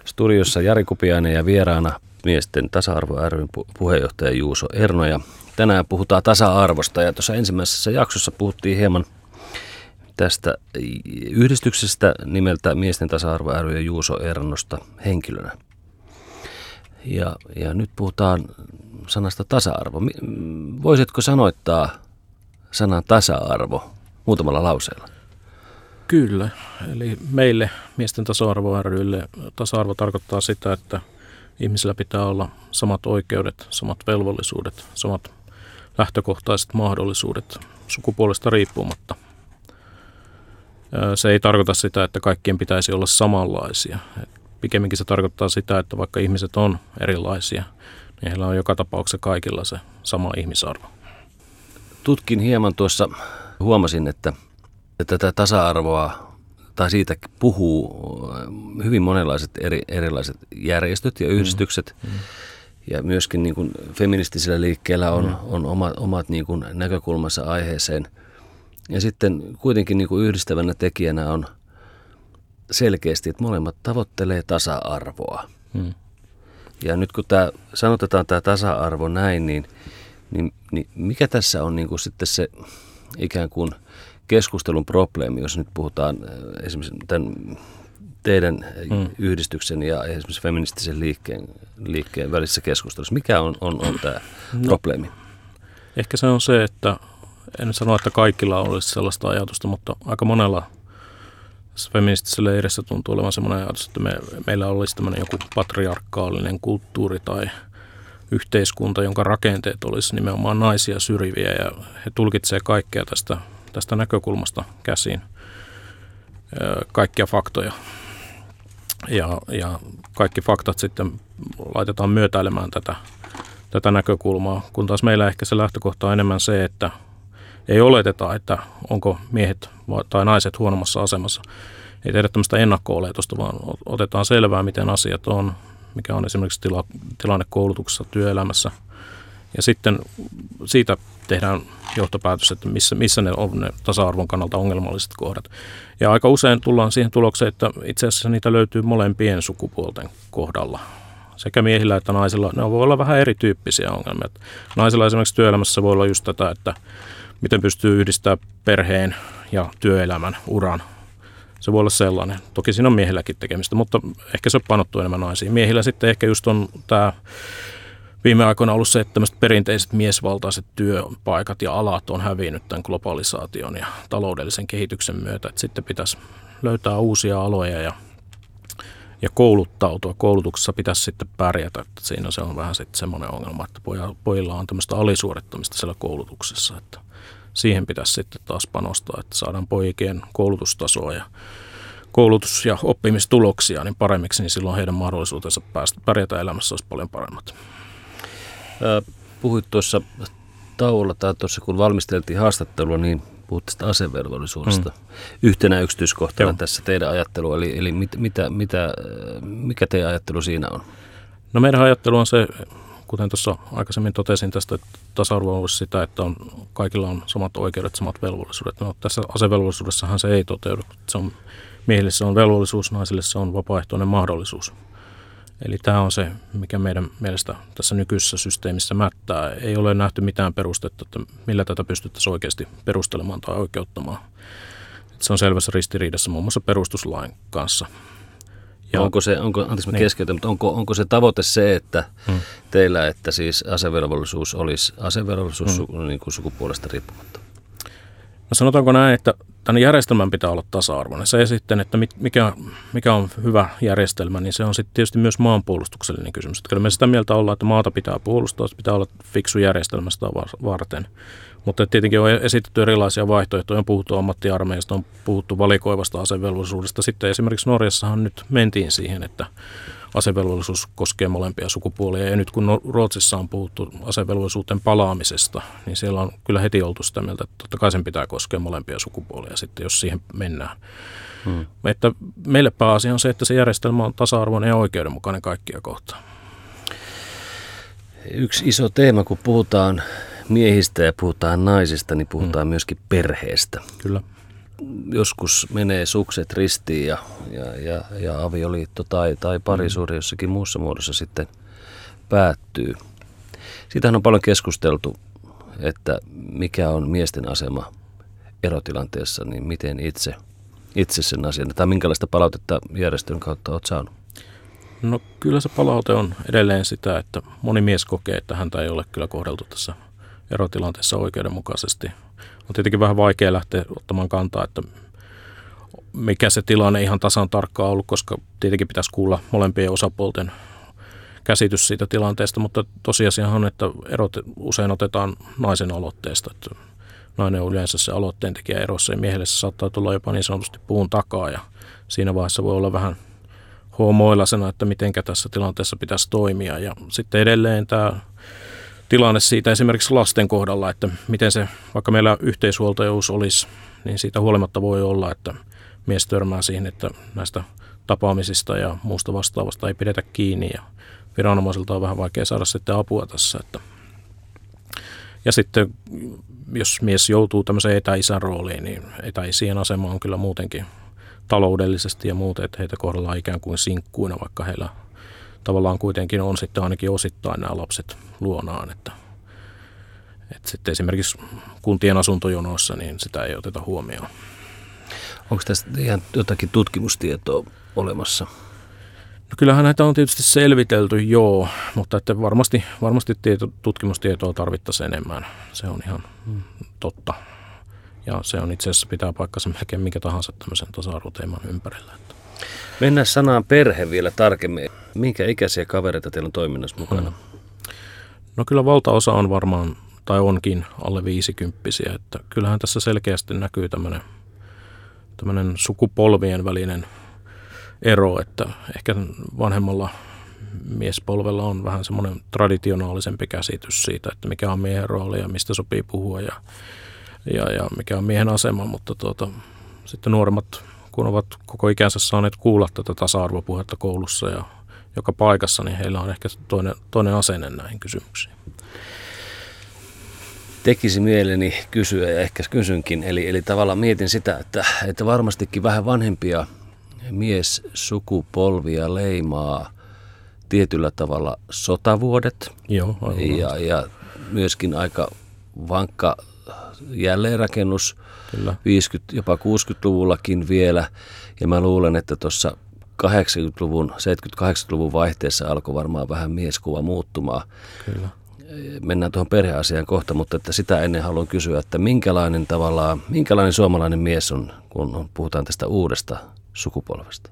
Studiossa Jari Kupiainen ja vieraana miesten tasa-arvo ry:n puheenjohtaja Juuso Erno. Ja tänään puhutaan tasa-arvosta ja tuossa ensimmäisessä jaksossa puhuttiin hieman tästä yhdistyksestä nimeltä Miesten tasa-arvo ry ja Juuso Ernosta henkilönä. Ja nyt puhutaan sanasta tasa-arvo. Voisitko sanoittaa sanan tasa-arvo muutamalla lauseella? Kyllä. Eli meille Miesten tasa-arvo ry:lle tasa-arvo tarkoittaa sitä, että ihmisillä pitää olla samat oikeudet, samat velvollisuudet, samat lähtökohtaiset mahdollisuudet sukupuolesta riippumatta. Se ei tarkoita sitä, että kaikkien pitäisi olla samanlaisia. Pikemminkin se tarkoittaa sitä, että vaikka ihmiset on erilaisia, niin heillä on joka tapauksessa kaikilla se sama ihmisarvo. Tutkin hieman tuossa, huomasin, että tätä tasa-arvoa tai siitä puhuu hyvin monenlaiset erilaiset järjestöt ja yhdistykset. Ja myöskin niin kuin feministisellä liikkeellä on omat niin kuin näkökulmansa aiheeseen. Ja sitten kuitenkin niin kuin yhdistävänä tekijänä on selkeästi, että molemmat tavoittelee tasa-arvoa. Ja nyt kun sanotetaan tämä tasa-arvo näin, niin mikä tässä on niin kuin sitten se ikään kuin keskustelun probleemi, jos nyt puhutaan esimerkiksi tämän teidän yhdistyksen ja esimerkiksi feministisen liikkeen välisessä keskustelussa. Mikä on tämä probleemi? Ehkä se on se, että en sano, että kaikilla olisi sellaista ajatusta, mutta aika monella feministisellä leirissä tuntuu olevan sellainen ajatus, että meillä olisi tämmöinen joku patriarkaalinen kulttuuri tai yhteiskunta, jonka rakenteet olisi nimenomaan naisia syrjiviä, ja he tulkitsevat kaikkea tästä näkökulmasta käsin, kaikkia faktoja. Ja kaikki faktat sitten laitetaan myötäilemään tätä näkökulmaa, kun taas meillä ehkä se lähtökohta on enemmän se, että ei oleteta, että onko miehet tai naiset huonommassa asemassa. Ei tehdä tämmöistä ennakko-oletusta, vaan otetaan selvää, miten asiat on, mikä on esimerkiksi tilanne koulutuksessa, työelämässä. Ja sitten siitä tehdään johtopäätös, että missä ne on ne tasa-arvon kannalta ongelmalliset kohdat. Ja aika usein tullaan siihen tulokseen, että itse asiassa niitä löytyy molempien sukupuolten kohdalla. Sekä miehillä että naisilla. Ne voi olla vähän erityyppisiä ongelmia. Naisilla esimerkiksi työelämässä voi olla just tätä, että miten pystyy yhdistämään perheen ja työelämän uran. Se voi olla sellainen. Toki siinä on miehilläkin tekemistä, mutta ehkä se painottuu enemmän naisiin. Miehillä sitten ehkä just on tämä viime aikoina ollut se, että tämmöiset perinteiset miesvaltaiset työpaikat ja alat on hävinnyt tämän globalisaation ja taloudellisen kehityksen myötä. Että sitten pitäisi löytää uusia aloja ja kouluttautua. Koulutuksessa pitäisi sitten pärjätä. Että siinä se on vähän sitten semmoinen ongelma, että pojilla on tämmöistä alisuorittamista siellä koulutuksessa. Että siihen pitäisi sitten taas panostaa, että saadaan poikien koulutustasoa ja koulutus- ja oppimistuloksia niin paremmiksi, niin silloin heidän mahdollisuutensa pärjätä elämässä olisi paljon paremmat. Puhuit tuossa tauolla tai tuossa, kun valmisteltiin haastattelua, niin puhut tästä asevelvollisuudesta. Yhtenä yksityiskohtana tässä teidän ajattelu, eli mikä teidän ajattelu siinä on? No meidän ajattelu on se, kuten tuossa aikaisemmin totesin tästä, että tasa-arvo on sitä, että kaikilla on samat oikeudet, samat velvollisuudet. No, tässä asevelvollisuudessahan se ei toteudu. Miehille se on velvollisuus, naisille se on vapaaehtoinen mahdollisuus. Eli tämä on se, mikä meidän mielestä tässä nykyisessä systeemissä mättää. Ei ole nähty mitään perustetta, että millä tätä pystyttäisiin oikeasti perustelemaan tai oikeuttamaan. Se on selvässä ristiriidassa muun muassa perustuslain kanssa. Ja onko se tavoite se, että teillä, että siis asevelvollisuus olisi niin kuin sukupuolesta riippumatta? No sanotaanko näin, että tämän järjestelmän pitää olla tasa-arvoinen. Se sitten, että mikä on hyvä järjestelmä, niin se on sitten tietysti myös maanpuolustuksellinen kysymys. Että kyllä me sitä mieltä ollaan, että maata pitää puolustaa, se pitää olla fiksu järjestelmä sitä varten. Mutta tietenkin on esitetty erilaisia vaihtoehtoja, on puhuttu ammattiarmeijasta, on puhuttu valikoivasta asevelvollisuudesta. Sitten esimerkiksi Norjassahan nyt mentiin siihen, että asevelvollisuus koskee molempia sukupuolia. Ja nyt kun Ruotsissa on puhuttu asevelvollisuuteen palaamisesta, niin siellä on kyllä heti oltu sitä mieltä, että totta kai sen pitää koskea molempia sukupuolia sitten, jos siihen mennään. Että meille pääasia on se, että se järjestelmä on tasa-arvoinen ja oikeudenmukainen kaikkia kohtaan. Yksi iso teema, kun puhutaan miehistä ja puhutaan naisista, niin puhutaan myöskin perheestä. Kyllä. joskus menee sukset ristiin ja avioliitto tai parisuhde jossakin muussa muodossa sitten päättyy. Siitähän on paljon keskusteltu, että mikä on miesten asema erotilanteessa, niin miten itse sen asian, tai minkälaista palautetta järjestön kautta olet saanut? No kyllä se palaute on edelleen sitä, että moni mies kokee, että häntä ei ole kyllä kohdeltu tässä erotilanteessa oikeudenmukaisesti. On tietenkin vähän vaikea lähteä ottamaan kantaa, että mikä se tilanne ihan tasan tarkkaan ollut, koska tietenkin pitäisi kuulla molempien osapuolten käsitys siitä tilanteesta, mutta tosiasiahan on, että erot usein otetaan naisen aloitteesta. Että nainen on yleensä se aloitteen tekijä erossa ja miehelle se saattaa tulla jopa niin sanotusti puun takaa ja siinä vaiheessa voi olla vähän hoomoilasena, että mitenkä tässä tilanteessa pitäisi toimia. Ja sitten edelleen tämä tilanne siitä esimerkiksi lasten kohdalla, että miten se, vaikka meillä yhteishuoltajuus olisi, niin siitä huolimatta voi olla, että mies törmää siihen, että näistä tapaamisista ja muusta vastaavasta ei pidetä kiinni ja viranomaisilta on vähän vaikea saada sitten apua tässä. Ja sitten jos mies joutuu tämmöiseen etäisän rooliin, niin etäisien asema on kyllä muutenkin taloudellisesti ja muuten, että heitä kohdellaan ikään kuin sinkkuina, vaikka heillä tavallaan kuitenkin on sitten ainakin osittain nämä lapset luonaan. Että sitten esimerkiksi kuntien asuntojonoissa, niin sitä ei oteta huomioon. Onko tästä ihan jotakin tutkimustietoa olemassa? No kyllähän näitä on tietysti selvitelty, joo, mutta että varmasti tutkimustietoa tarvittaisiin enemmän. Se on ihan totta. Ja se on itse asiassa pitää paikkansa melkein minkä tahansa tämmöisen tasa-arvoteeman ympärillä. Mennään sanaan perhe vielä tarkemmin. Minkä ikäisiä kavereita teillä on toiminnassa mukana? No kyllä valtaosa on varmaan, tai onkin alle 50-vuotiaita. Että kyllähän tässä selkeästi näkyy tämmöinen sukupolvien välinen ero, että ehkä vanhemmalla miespolvella on vähän semmoinen traditionaalisempi käsitys siitä, että mikä on miehen rooli ja mistä sopii puhua ja mikä on miehen asema, mutta sitten nuoremmat, kun ovat koko ikänsä saaneet kuulla tätä tasa-arvopuhetta koulussa ja joka paikassa, niin heillä on ehkä toinen asenne näihin kysymyksiin. Tekisi mieleni kysyä ja ehkä kysynkin, eli tavallaan mietin sitä, että varmastikin vähän vanhempia miessukupolvia leimaa tietyllä tavalla sotavuodet. Joo, ja myöskin aika vankka jälleenrakennus, kyllä. 50- jopa 60-luvullakin vielä. Ja mä luulen, että tuossa 80-luvun, 70-80-luvun vaihteessa alkoi varmaan vähän mieskuva muuttumaan. Kyllä. Mennään tuohon perheasiaan kohta, mutta että sitä ennen haluan kysyä, että minkälainen suomalainen mies on, kun puhutaan tästä uudesta sukupolvesta?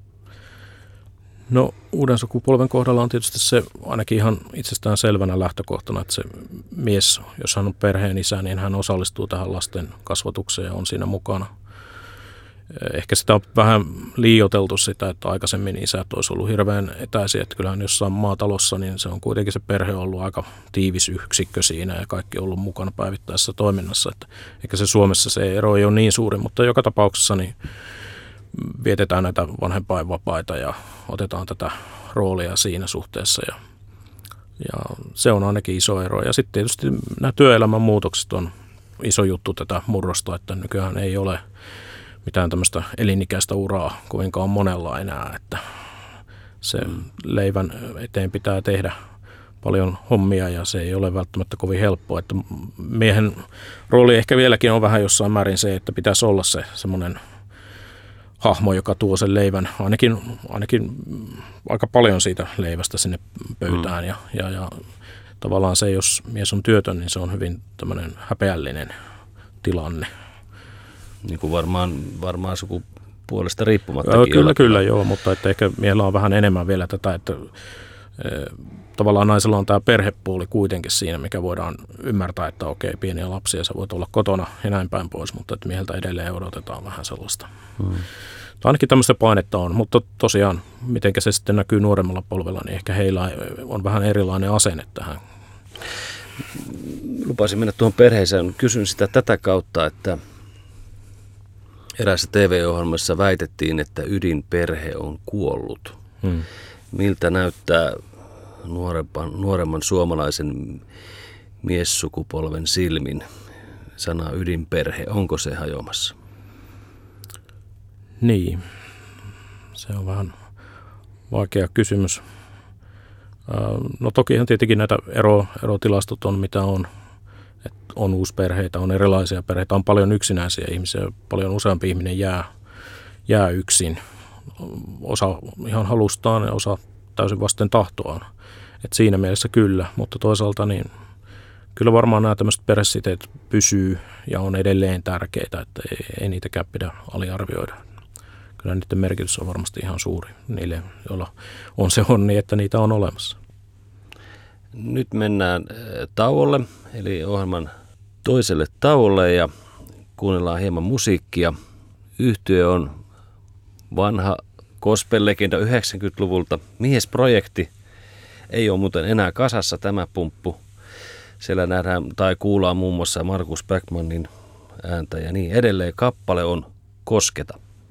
No uuden sukupolven kohdalla on tietysti se ainakin ihan itsestään selvänä lähtökohtana, että se mies, jos hän on perheen isä, niin hän osallistuu tähän lasten kasvatukseen ja on siinä mukana. Ehkä sitä on vähän liioiteltu sitä, että aikaisemmin isät olisi ollut hirveän etäisiä, että kyllähän jossain maatalossa, niin se on kuitenkin se perhe on ollut aika tiivis yksikkö siinä ja kaikki on ollut mukana päivittäisessä toiminnassa. Että ehkä se Suomessa se ero ei ole niin suuri, mutta joka tapauksessa niin vietetään näitä vanhempainvapaita ja otetaan tätä roolia siinä suhteessa ja se on ainakin iso ero. Ja sitten tietysti nämä työelämän muutokset on iso juttu tätä murrosta, että nykyään ei ole mitään tämmöistä elinikäistä uraa kovinkaan monella enää, että se leivän eteen pitää tehdä paljon hommia ja se ei ole välttämättä kovin helppoa, että miehen rooli ehkä vieläkin on vähän jossain määrin se, että pitäisi olla se semmoinen hahmo, joka tuo sen leivän, ainakin aika paljon siitä leivästä sinne pöytään ja tavallaan se, jos mies on työtön, niin se on hyvin tämmöinen häpeällinen tilanne. Niin kuin varmaan sukupuolesta riippumattakin. Kyllä, joo, mutta että ehkä miehellä on vähän enemmän vielä tätä, että tavallaan naisella on tämä perhepuoli kuitenkin siinä, mikä voidaan ymmärtää, että okei, pieniä lapsia, sä voit olla kotona ja näin päin pois, mutta että mieheltä edelleen odotetaan vähän sellaista. Ainakin tämmöistä painetta on, mutta tosiaan, mitenkä se sitten näkyy nuoremmalla polvella, niin ehkä heillä on vähän erilainen asenne tähän. Lupasin mennä tuohon perheeseen. Kysyn sitä tätä kautta, että eräässä TV-ohjelmassa väitettiin, että ydinperhe on kuollut. Miltä näyttää nuoremman suomalaisen miessukupolven silmin sana ydinperhe? Onko se hajoamassa? Niin, se on vähän vaikea kysymys. No tokihan tietenkin näitä erotilastot on mitä on. Et on uusperheitä, on erilaisia perheitä, on paljon yksinäisiä ihmisiä, paljon useampi ihminen jää yksin. Osa ihan halustaan ja osa täysin vasten tahtoaan. Et siinä mielessä kyllä, mutta toisaalta niin kyllä varmaan nämä tämmöiset perhesiteet pysyy ja on edelleen tärkeitä, että ei niitäkään pidä aliarvioida. Kyllä niiden merkitys on varmasti ihan suuri niille, joilla on se onni, että niitä on olemassa. Nyt mennään tauolle, eli ohjelman toiselle tauolle ja kuunnellaan hieman musiikkia. Yhtye on vanha gospel-legenda 90-luvulta. Miesprojekti ei ole muuten enää kasassa tämä pumppu. Siellä nähdään tai kuullaan muun muassa Markus Backmanin ääntä ja niin edelleen. Kappale on Kosketa.